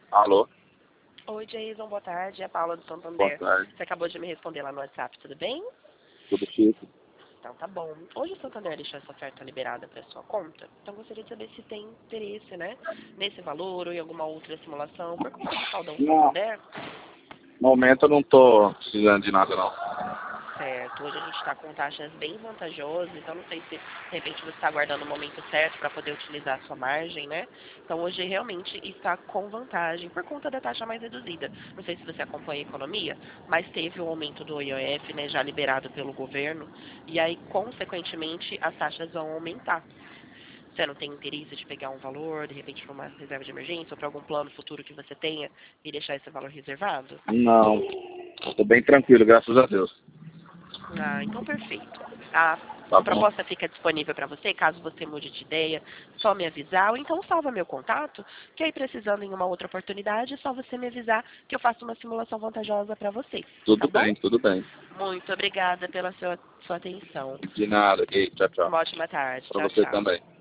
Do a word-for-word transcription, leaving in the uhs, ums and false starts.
Alô? Oi, Jason, boa tarde. É a Paula do Boa Santander. tarde. Você acabou de me responder lá no WhatsApp, tudo bem? Tudo chique? Então tá bom. Hoje o Santander deixou essa oferta liberada para sua conta, então gostaria de saber se tem interesse, né, nesse valor ou em alguma outra simulação. Por conta do Saldão Não. Santander, No momento eu não tô precisando de nada, não. certo, hoje a gente está com taxas bem vantajosas, então não sei se de repente você está aguardando o momento certo para poder utilizar a sua margem, né? Então hoje realmente está com vantagem por conta da taxa mais reduzida. Não sei se você acompanha a economia, mas teve o aumento do I O F, né, já liberado pelo governo, e aí consequentemente as taxas vão aumentar. Você não tem interesse de pegar um valor, de repente para uma reserva de emergência ou para algum plano futuro que você tenha e deixar esse valor reservado? Não. Tô bem tranquilo, graças a Deus. Ah, então perfeito. A, Tá a bom? proposta fica disponível para você, caso você mude de ideia, só me avisar, ou então salva meu contato, que aí precisando em uma outra oportunidade, é só você me avisar que eu faço uma simulação vantajosa para vocês, tá Tudo bom? bem, tudo bem. Muito obrigada pela sua, sua atenção. De nada, ok? Tchau, tchau. Uma ótima tarde. Pra Tchau, você tchau. também.